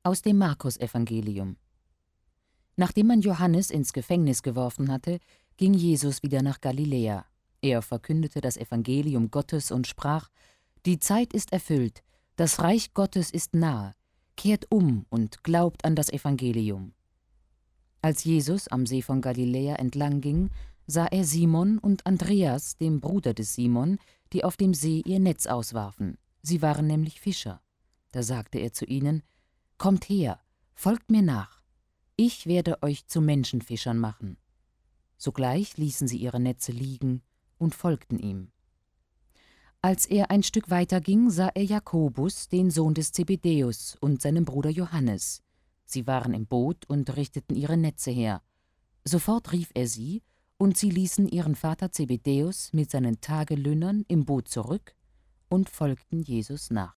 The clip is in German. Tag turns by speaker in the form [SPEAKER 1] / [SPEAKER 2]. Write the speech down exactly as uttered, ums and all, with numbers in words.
[SPEAKER 1] Aus dem Markusevangelium. Nachdem man Johannes ins Gefängnis geworfen hatte, ging Jesus wieder nach Galiläa. Er verkündete das Evangelium Gottes und sprach: Die Zeit ist erfüllt, das Reich Gottes ist nahe, kehrt um und glaubt an das Evangelium. Als Jesus am See von Galiläa entlang ging, sah er Simon und Andreas, dem Bruder des Simon, die auf dem See ihr Netz auswarfen. Sie waren nämlich Fischer. Da sagte er zu ihnen: Kommt her, folgt mir nach. Ich werde euch zu Menschenfischern machen. Sogleich ließen sie ihre Netze liegen und folgten ihm. Als er ein Stück weiter ging, sah er Jakobus, den Sohn des Zebedäus, und seinen Bruder Johannes. Sie waren im Boot und richteten ihre Netze her. Sofort rief er sie, und sie ließen ihren Vater Zebedäus mit seinen Tagelöhnern im Boot zurück und folgten Jesus nach.